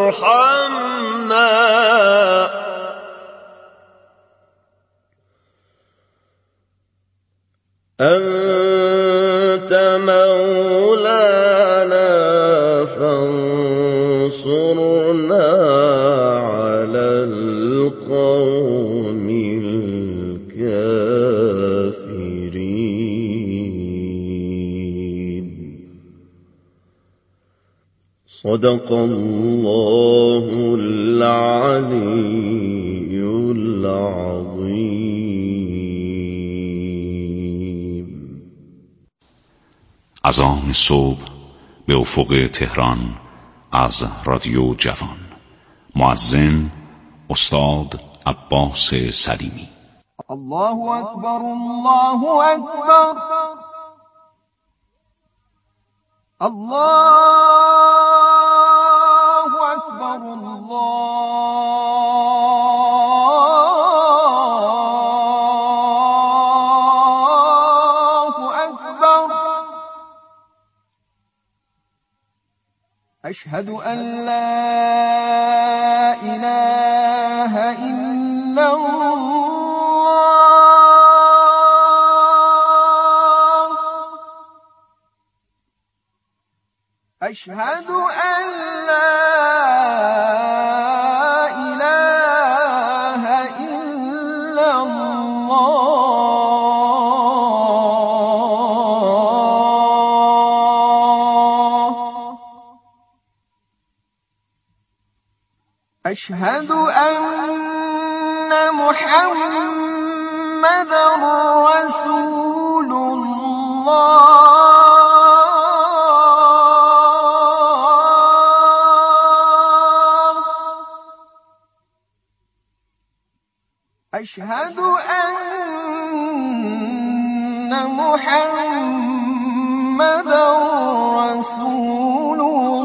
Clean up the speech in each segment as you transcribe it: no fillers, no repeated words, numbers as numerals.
ارحمنا أنت مولانا فانصرنا على القوم الكافرين. صدق الله العلي العظيم. اذان صبح به افق تهران از رادیو جوان. مؤذن استاد عباس سلیمی. الله اکبر، الله اکبر، الله اکبر، الله اکبر. اشهد ان لا اله الا الله. اشهد ان لا اله الا الله. اشهد ان محمدا رسول الله. أشهد أن محمدا رسول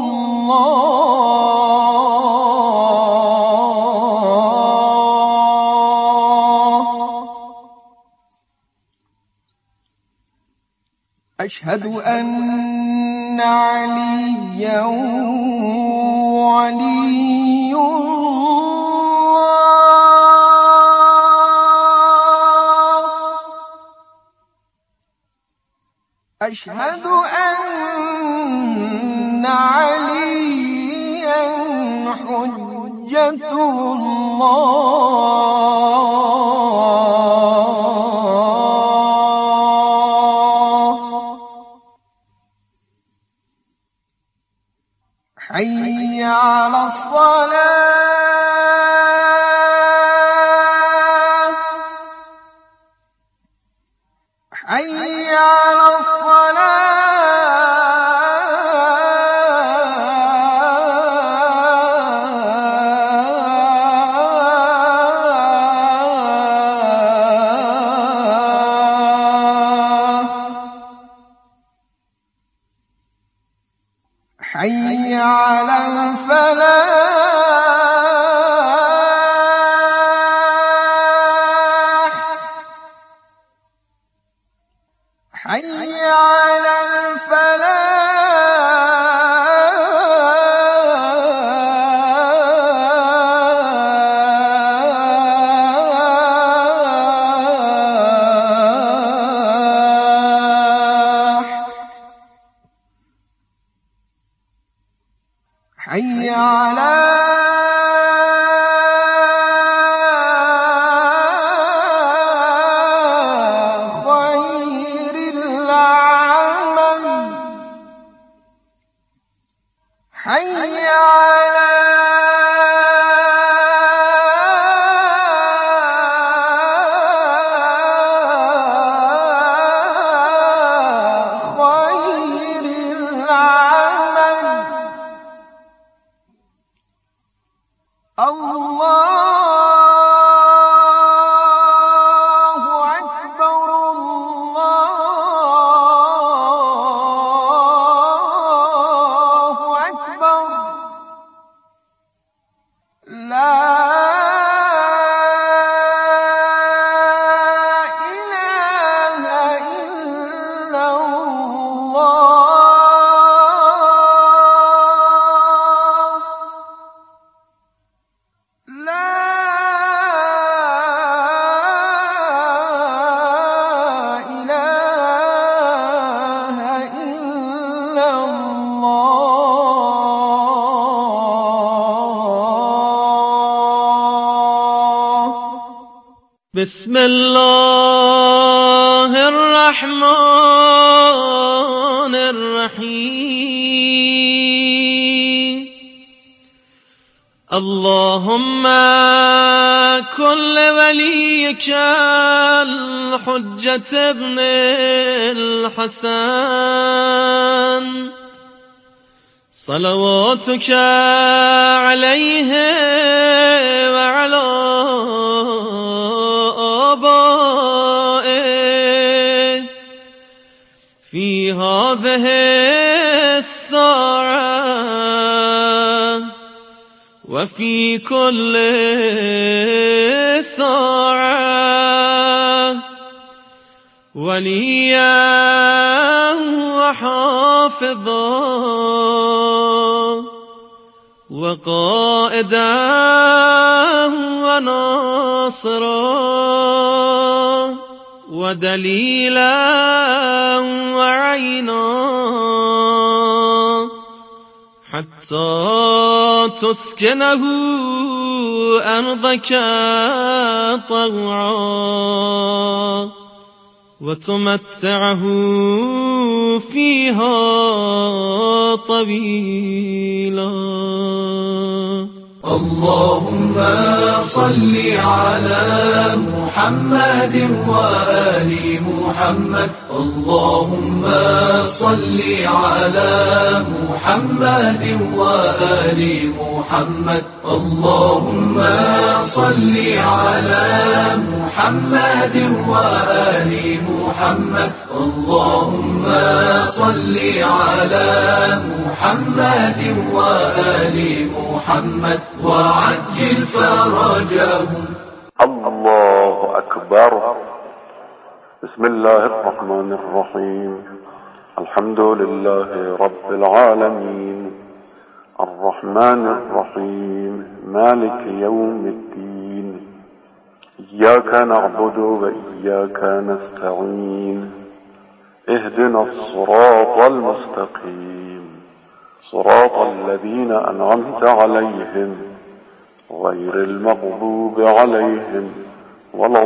الله. أشهد أن عليا ولي أشهد أن عليا حجة الله. حي على الصلاة، حي على حي على الفلاح، حي على الفلاح، حي على خير العمل، حي على خير العمل. الله أكبر، الله أكبر. لا إله إلا الله. بسم الله الرحمن الرحيم اللهم كن لوليك الحجة ابن الحسن صلواتك عليه وعلى آبائه في هذه الساعة وفي كل ساعة وليا وحافظا وقائدا وناصرا ودليلا وعينا حتى تسكنه أرضك طوعا وتمتعه فيها طويلا. اللهم صل على محمد وآل محمد. اللهم صل على محمد وآل محمد. اللهم صل على محمد وآل محمد. اللهم صل على محمد وآل محمد وعجل فرجهم. الله أكبر. بسم الله الرحمن الرحيم. الحمد لله رب العالمين الرحمن الرحيم مالك يوم الدين إياك نعبد وإياك نستعين اهدنا الصراط المستقيم صراط الذين أنعمت عليهم غير المغضوب عليهم ولا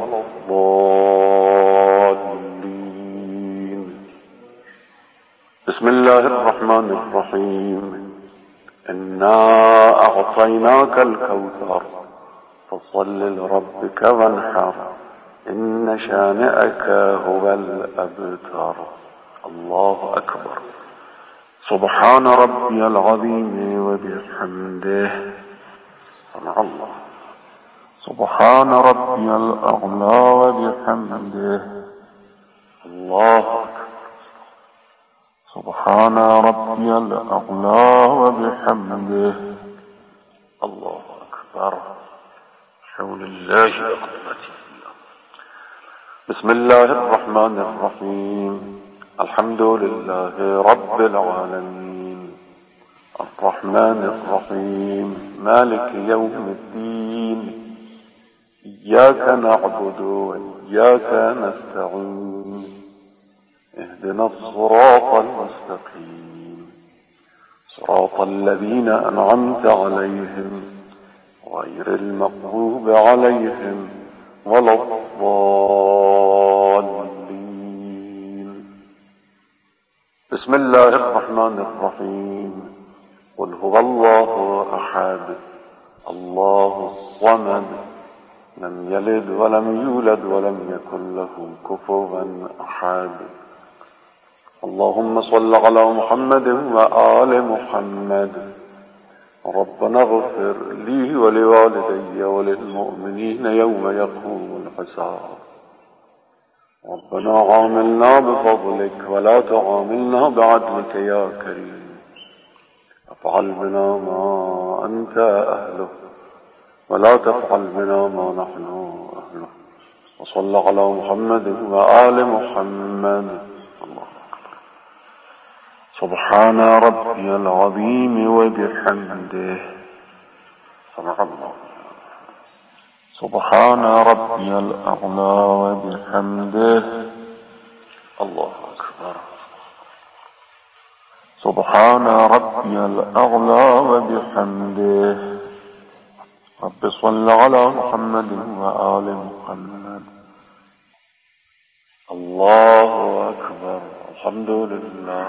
الضالين. بسم الله الرحمن الرحيم. إنا أعطيناك الكوثر فصل لربك وانحر إن شانئك هو الأبتر. الله أكبر. سبحان ربي العظيم وبحمده. سمع الله. سبحان ربي الأعلى وبحمده. الله أكبر. سبحان ربي الأعلى وبحمده. الله أكبر. حول الله وقوته. بسم الله الرحمن الرحيم. الحمد لله رب العالمين الرحمن الرحيم مالك يوم الدين إياك نعبد وإياك نستعين اهدنا الصراط المستقيم صراط الذين أنعمت عليهم غير المغضوب عليهم ولا الضالين. بسم الله الرحمن الرحيم. قل هو الله أحد الله الصمد لم يلد ولم يولد ولم يكن له كفوا أحد. اللهم صل على محمد وآل محمد. ربنا اغفر لي ولوالدي وللمؤمنين يوم يقوم الحساب. ربنا عاملنا بفضلك ولا تعاملنا بعدلك يا كريم. افعل بنا ما أنت أهله ولا تفعل بنا ما نحن أهله. وصل على محمد وآل محمد. الله أكبر. سبحان ربي العظيم وبحمده. سمع الله. سبحان ربي الأعلى وبحمده. الله أكبر. سبحان ربي الأعلى وبحمده. رب صل على محمد وآل محمد. الله أكبر. الحمد لله.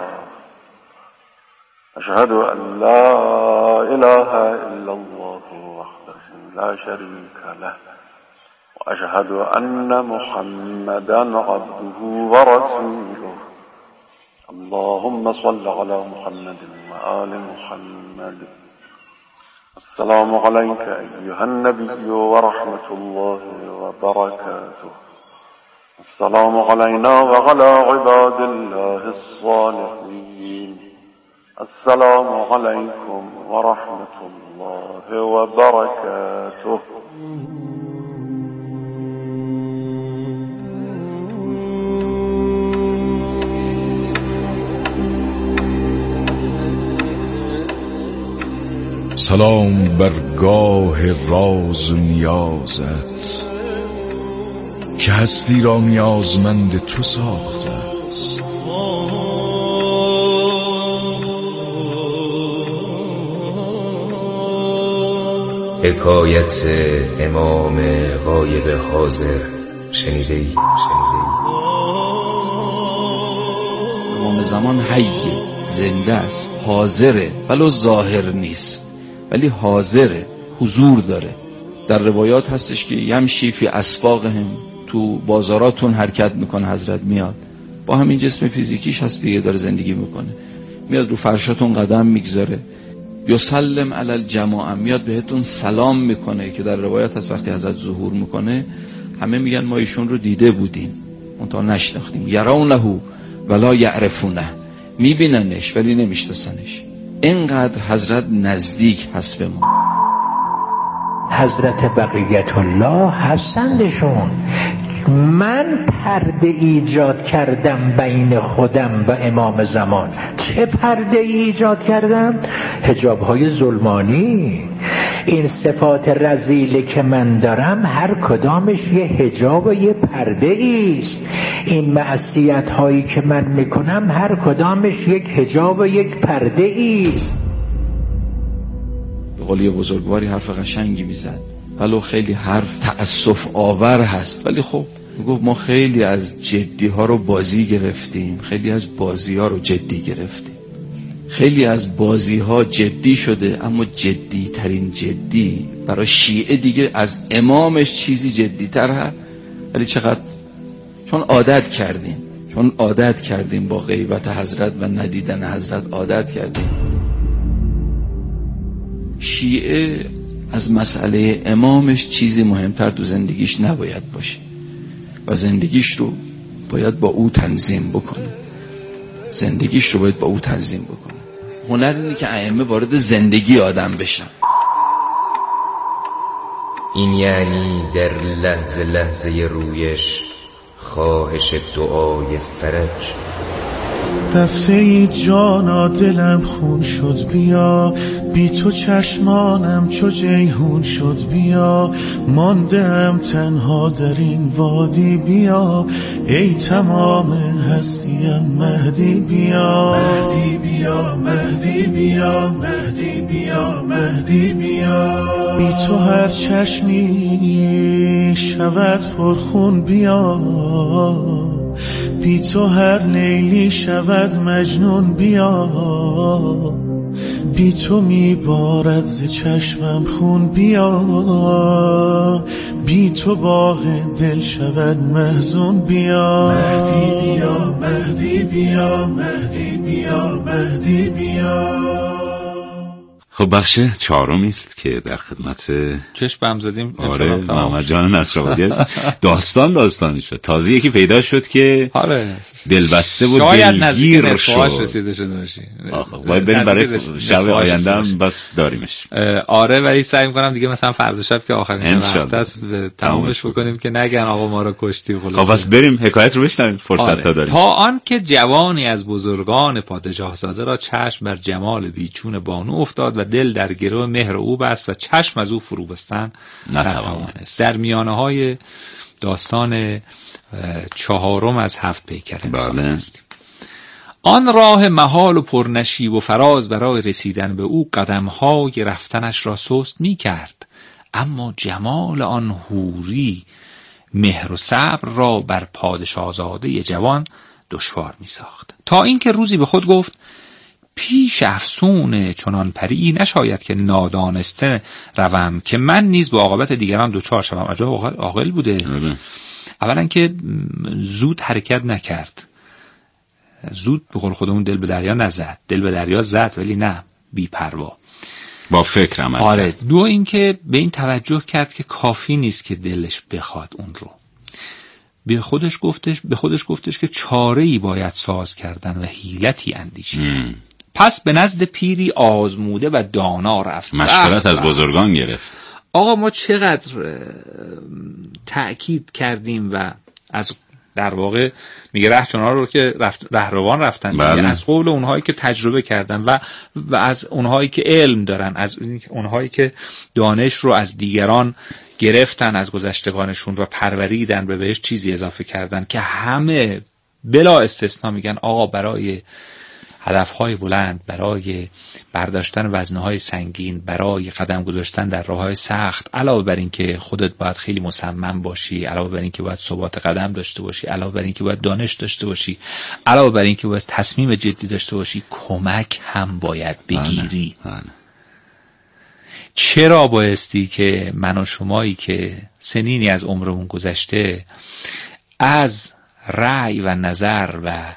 أشهد أن لا إله إلا الله وحده لا شريك له وأشهد أن محمدا عبده ورسوله. اللهم صل على محمد وآل محمد. السلام عليك أيها النبي ورحمة الله وبركاته. السلام علينا وعلى عباد الله الصالحين. السلام عليكم ورحمة الله وبركاته. سلام بر گاه راز و نیازت که هستی را نیازمند تو ساخته است. حکایت امام غایب حاضر شنیده ای؟ امام زمان حیه، زنده است، حاضره، ولو ظاهر نیست ولی حاضره، حضور داره. در روایات هستش که یمشی فی اسواقهم، تو بازاراتون حرکت میکنه، حضرت میاد با همین جسم فیزیکیش هست دیگه، داره زندگی میکنه، میاد رو فرشاتون قدم میگذاره، یسلم علی الجماعه، میاد بهتون سلام میکنه که در روایت هست وقتی حضرت ظهور میکنه همه میگن ما ایشون رو دیده بودیم منتها نشناختیم. یرونه ولا یعرفونه، میبیننش ولی نمیشناسنش. اینقدر حضرت نزدیک هست به ما. حضرت بقیت الله هستندشون. من پرده ایجاد کردم بین خودم و امام زمان. چه پرده ایجاد کردم؟ حجاب‌های ظلمانی. این صفات رذیله که من دارم هر کدامش یه حجاب و یه پرده ایست. این معصیت هایی که من میکنم هر کدامش یک حجاب و یک پرده ایست. به قول یه بزرگواری حرف قشنگی میزد، ولو خیلی حرف تأسف آور هست ولی خب میگفت ما خیلی از جدی ها رو بازی گرفتیم، خیلی از بازی ها رو جدی گرفتیم، خیلی از بازی ها جدی شده، اما جدی ترین جدی برای شیعه دیگه از امامش چیزی جدی تر هست. ولی چقدر چون عادت کردیم با غیبت حضرت و ندیدن حضرت عادت کردیم. شیعه از مسئله امامش چیزی مهمتر تو زندگیش نباید باشه و زندگیش رو باید با او تنظیم بکنه. هنر اینه که ائمه وارد زندگی آدم بشن. این یعنی در لحظه لحظه رویش خواهش دعای فرج. رفته ای جانا دلم خون شد بیا، بی تو چشمانم چو جیهون شد بیا، ماندم تنها در این وادی بیا، ای تمام هستیم مهدی بیا، مهدی بیا، مهدی بیا، مهدی بیا، مهدی بیا. بی تو هر چشمی شود پرخون بیا، بی تو هر لیلی شود مجنون بیا، بی تو میبارد ز چشمم خون بیا، بی تو باغ دل شود محزون بیا، مهدی بیا، مهدی بیا، مهدی بیا، مهدی بیا. خب بخش چهارمی است که در خدمت چشم هم زدیم. آره محمد جان نصرآبادی است. داستانی شد، تازه یکی پیدا شد که آره دلبسته بود، دلگیر شد. رسیده شده باشی. باید بریم برای شب آینده هم بس داریمش. آره ولی سعی می‌کنم دیگه مثلا فردا شب که آخرین وقت است تمامش بکنیم که نگن آقا ما رو کشتی. خب بس بریم حکایت رو بشنویم، فرصت تا داریم. تا آن که جوانی از بزرگان پادشاه زاده را چشم بر جمال بیچون بانو افتاد و دل در گرو مهر او بست و چشم از او فرو بستن نتوانست. در میانه های داستان چهارم از 7 پیکر انسان هستیم. آن راه محال و پرنشیب و فراز برای رسیدن به او قدم‌های رفتنش را سست می کرد، اما جمال آن حوری مهر و صبر را بر پادشاهزاده جوان دشوار می ساخت. تا اینکه روزی به خود گفت پیش افسون چنان پری نشاید که نادانسته روم که من نیز با عاقبت دیگران دچار شوم. عجب عاقل بوده. اولا که زود حرکت نکرد، زود به قول خودمون دل به دریا نزد. دل به دریا زد ولی نه بی پروا، با فکر عمل. آره. دو اینکه به این توجه کرد که کافی نیست که دلش بخواد اون رو. به خودش گفتش که چاره‌ای باید ساز کردن و حیلتی اندیشیدن. پس به نزد پیری آزموده و دانا رفت. مشورت از بزرگان گرفت. آقا ما چقدر تأکید کردیم و از در واقع میگه رهچونا رو که رهروان رفتن، یعنی از قول اونهایی که تجربه کردن و از اونهایی که علم دارن، از اونهایی که دانش رو از دیگران گرفتن از گذشتگانشون و پروریدن و بهش چیزی اضافه کردن، که همه بلا استثنا میگن آقا برای هدفهای بلند، برای برداشتن وزنهای سنگین، برای قدم گذاشتن در راههای سخت، علاوه بر این که خودت باید خیلی مصمم باشی، علاوه بر این که باید ثبات قدم داشته باشی، علاوه بر این که باید دانش داشته باشی، علاوه بر این که باید تصمیم جدی داشته باشی، کمک هم باید بگیری. چرا بایستی که من و شمایی که سنینی از عمرمون گذشته از رأی و نظر و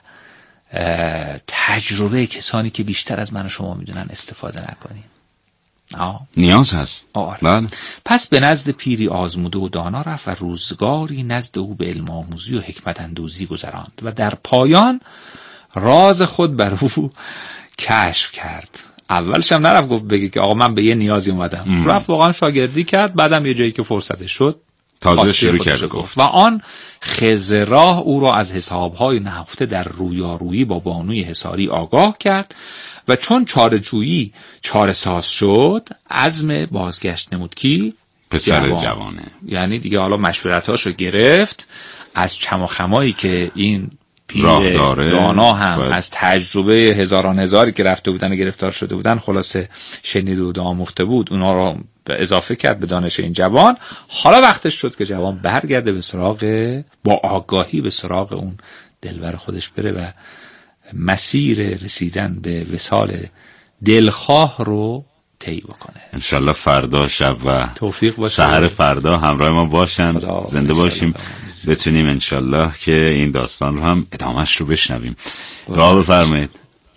تجربه کسانی که بیشتر از من و شما میدونن استفاده نکنیم؟ نیاز هست. آره. پس به نزد پیری آزموده و دانا رفت و روزگاری نزد او به علم آموزی و حکمت اندوزی گذراند و در پایان راز خود بر او کشف کرد. اولش هم نرفت گفت بگه که آقا من به یه نیازی اومدم. رفت واقعا شاگردی کرد، بعدم یه جایی که فرصتش شد تازه شروع کرد گفت. و آن خضر راه او را از حسابهای نهفته در رویارویی با بانوی حصاری آگاه کرد و چون چاره‌جویی چاره‌ساز شد عزم بازگشت نمود. کی؟ پسر جوانه. یعنی دیگه حالا مشورتاشو گرفت از چم و خمایی که این پیر دانا هم از تجربه هزاران هزاری که رفته بودن و گرفتار شده بودن خلاصه شنید و آموخته بود، اونا رو اضافه کرد به دانش این جوان. حالا وقتش شد که جوان برگرده به سراغ، با آگاهی به سراغ اون دلبر خودش بره و مسیر رسیدن به وصال دلخواه رو طی بکنه. انشالله فردا شب و سحر فردا همراه ما باشن، زنده باشیم، بتونیم انشالله که این داستان رو هم ادامهش رو بشنویم. دعا بفرمایید.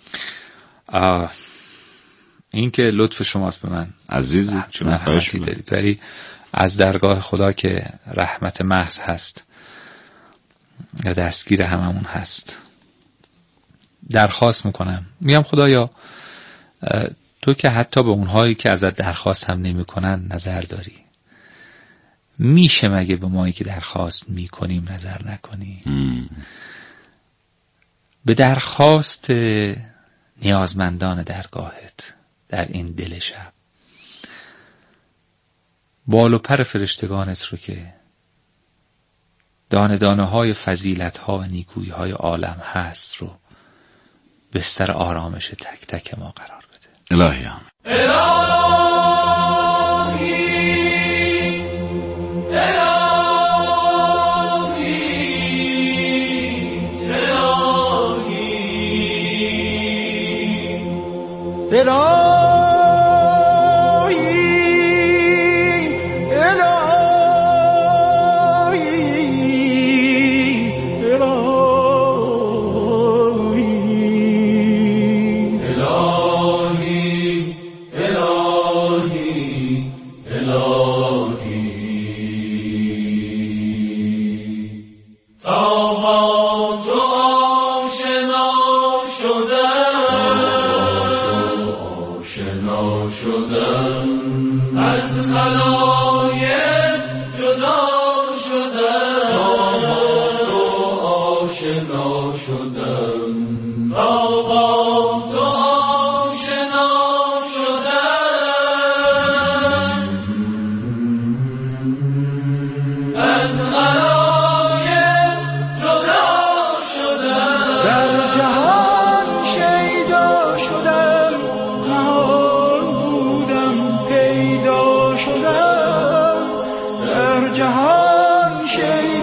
این که لطف شماست به من عزیز، چون رحمتی دارید، ولی از درگاه خدا که رحمت محض هست و دستگیر هممون هست درخواست میکنم، میگم خدایا تو که حتی به اونهایی که ازت درخواست هم نمی کنن نظر داری، میشه مگه به مایی که درخواست میکنیم نظر نکنی؟ به درخواست نیازمندان درگاهت در این دل شب، بال و پر فرشتگانت رو که دانه دانه های فضیلت ها و نیکویی های عالم هست رو بستر آرامش تک تک ما قرار بده. الهی هم جهان شیدا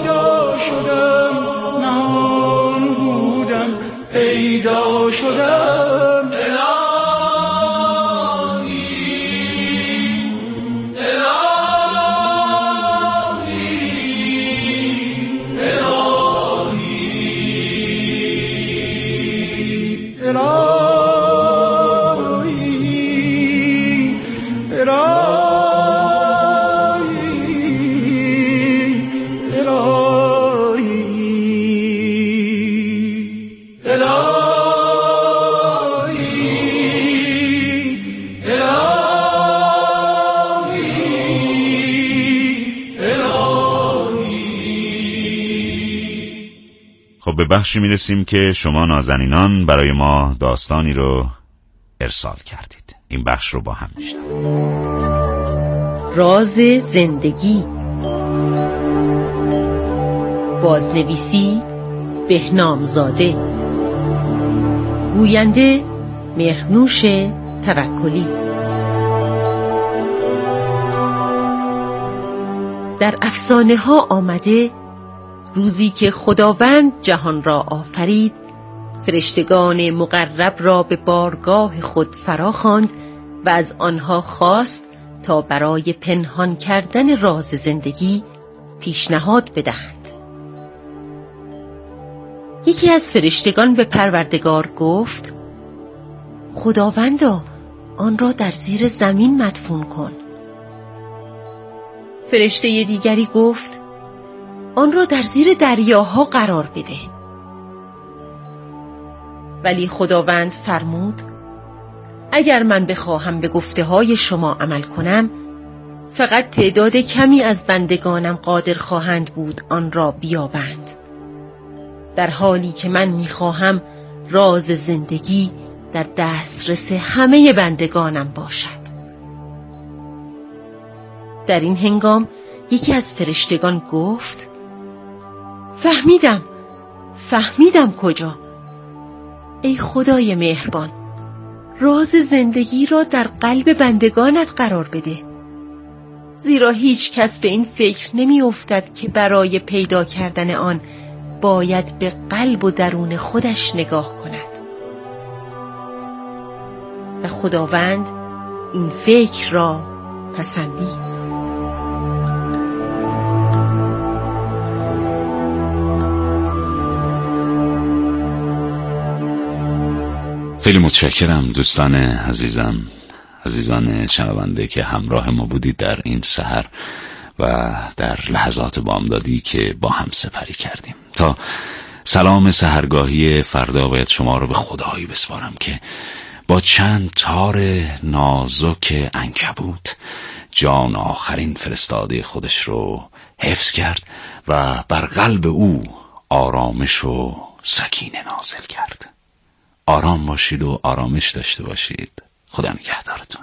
خب به بخشی میرسیم که شما نازنینان برای ما داستانی رو ارسال کردید. این بخش رو با هم میشنویم. راز زندگی، بازنویسی بهنامزاده، گوینده مهرنوش توکلی. در افسانه ها آمده روزی که خداوند جهان را آفرید، فرشتگان مقرب را به بارگاه خود فراخواند و از آنها خواست تا برای پنهان کردن راز زندگی پیشنهاد بدهند. یکی از فرشتگان به پروردگار گفت: خداوندا، آن را در زیر زمین مدفون کن. فرشته دیگری گفت: آن را در زیر دریاها قرار بده. ولی خداوند فرمود: اگر من بخواهم به گفته های شما عمل کنم، فقط تعداد کمی از بندگانم قادر خواهند بود آن را بیابند، در حالی که من میخواهم راز زندگی در دسترس همه بندگانم باشد. در این هنگام یکی از فرشتگان گفت: فهمیدم کجا. ای خدای مهربان، راز زندگی را در قلب بندگانت قرار بده، زیرا هیچ کس به این فکر نمی افتد که برای پیدا کردن آن باید به قلب و درون خودش نگاه کند. و خداوند این فکر را پسندید. خیلی متشکرم دوستان عزیزم، عزیزان شنونده که همراه ما بودید در این سحر و در لحظات بامدادی که با هم سپری کردیم. تا سلام سحرگاهی فردا باید شما رو به خدایی بسپارم که با چند تار نازک عنکبوت جان آخرین فرستاده خودش رو حفظ کرد و بر قلب او آرامش و سکینه نازل کرد. آرام باشید و آرامش داشته باشید. خدا نگهدارتون.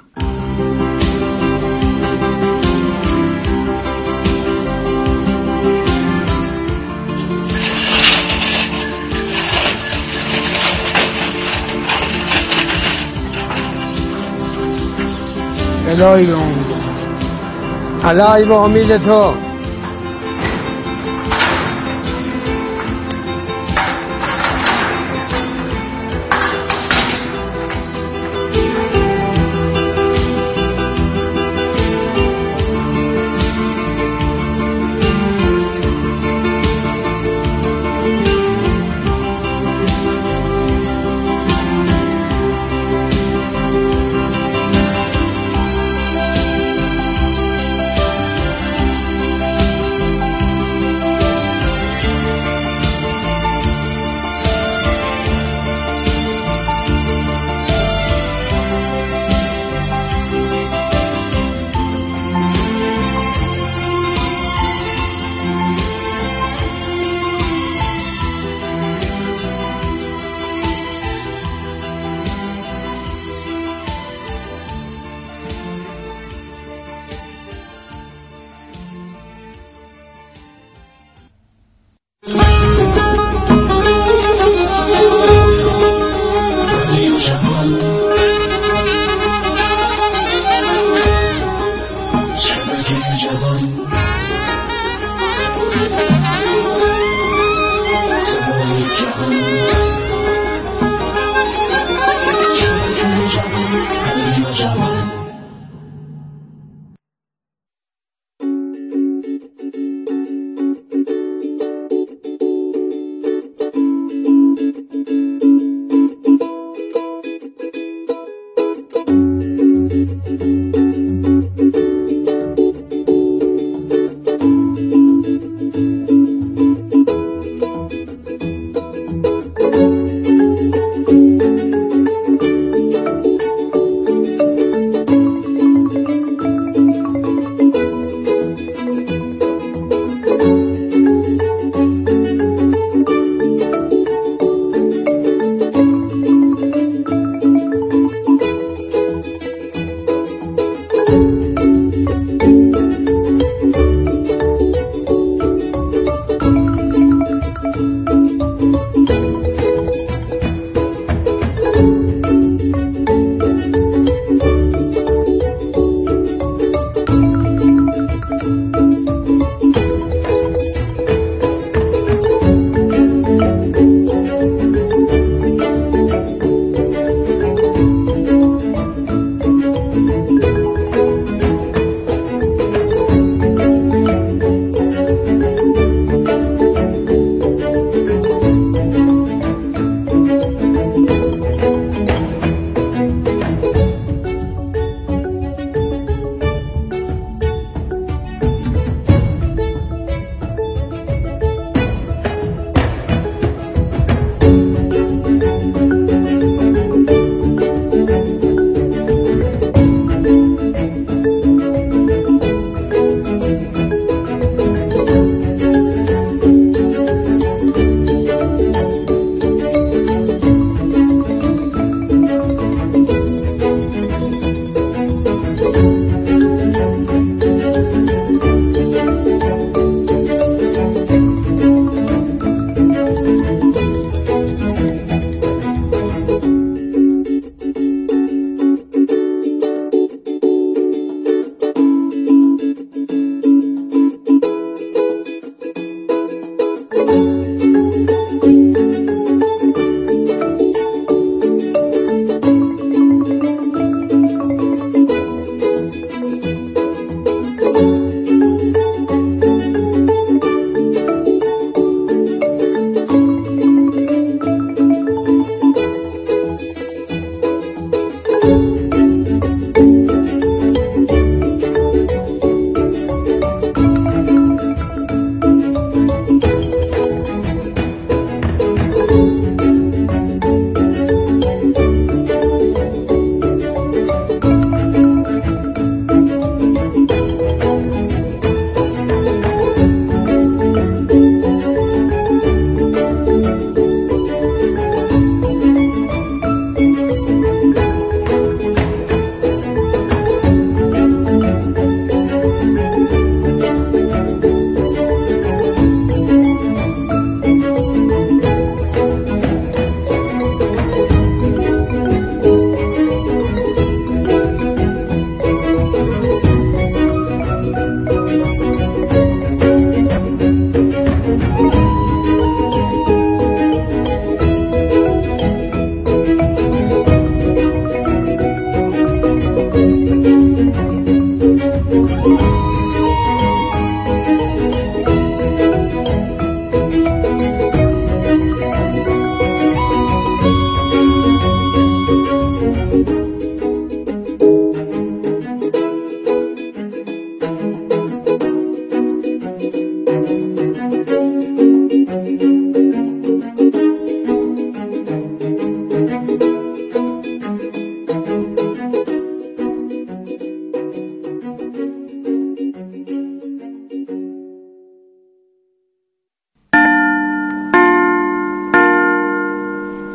الهی به امید، الهی به امید تو.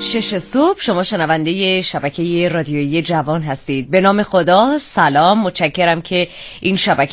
6 صبح. شما شنونده شبکه رادیویی جوان هستید. به نام خدا، سلام، متشکرم که این شبکه